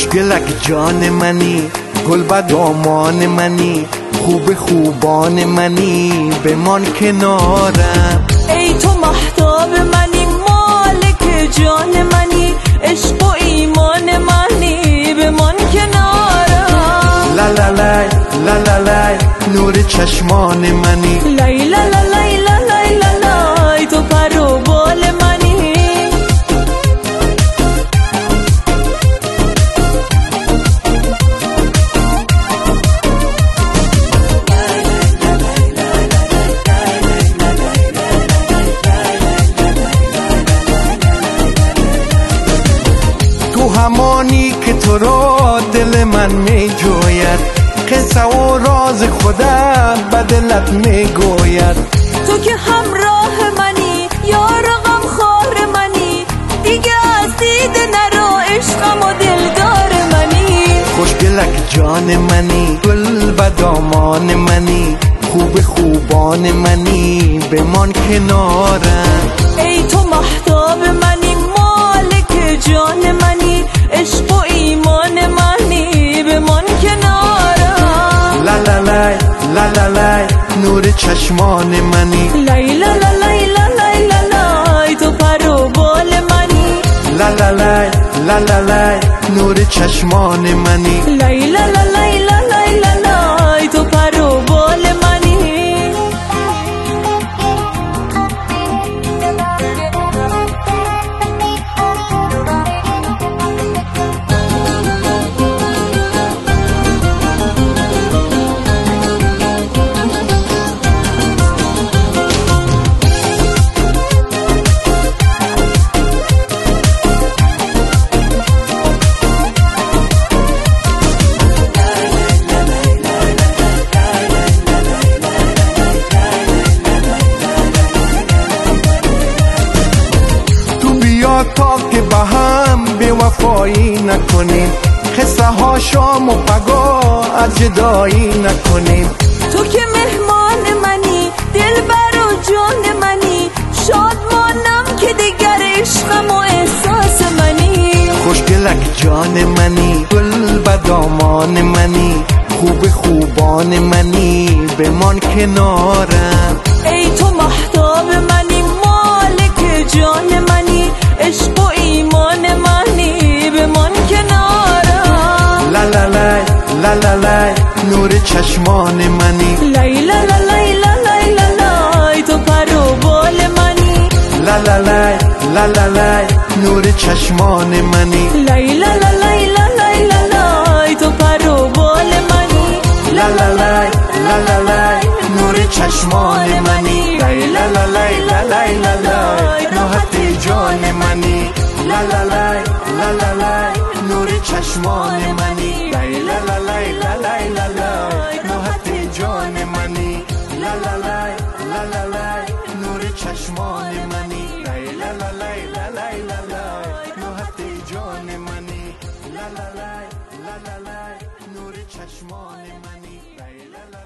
خوشگلک جان منی، گل بدامان منی، خوب خوبان منی، بمان کنارم. ای تو مهتاب منی، مالک جان منی، عشق و ایمان منی، بمان کنارم. لا لا لای لا لا لای نور چشمان منی، لای لا لا لای لا لای لا لای تو پر و بال منی. تو همانی که تو را دل من می جوید، قصه و راز خودم به دلت می گوید. تو که همراه منی، یار غم خار منی، دیگه از دید نرو، عشقم و دلدار منی. خوشگلک جان منی، گل بدامان منی، خوب خوبان منی، بمان کنارم. ای تو مهتاب منی، مالک جان منی، عشق و ایمان منی، بمان کنارم. لا لا لای لا لا لای نور چشمان منی، لای لا لا لای لا لای لا لای تو پر و بال منی. لا لا لای لا لا لای نور چشمان منی، لای لا لا لای لا لای لا لای تو پر و بال منی. تا که با هم به وفایی نکنیم، قصه ها شام و پگاه از جدایی نکنیم. تو که مهمان منی، دلبر و جان منی، شادمانم که دیگر عشقم و احساس منی. خوشگلک جان منی، گل بدامان منی، خوب خوبان منی، بمان کنارم. ای تو مهتاب منی، مالک جان منی، عشق و ایمان منی، بمان کنارم. لا لا لای لا لا لای نور چشمان منی، لای لا لا لای لا لای لا لای تو پر و بال منی. لا لا لای لا لا لای نور چشمان منی، لای لا لا لای لا لای لا لای تو پر و بال منی. لا لا لای لا لا لای نور چشمان منی، لای لا لا لای لا لای لا لای راحت جان منی. لا لا لای لا لا لای نور چشمان منی، لای لا لا لای لا لای لا لای راحت جان منی. لا لا لای لا لا لای نور چشمان منی، لای لا لا لای لا لای لا لای راحت جان منی. لا لا لای لا لا لای نور چشمان منی، لای لا لا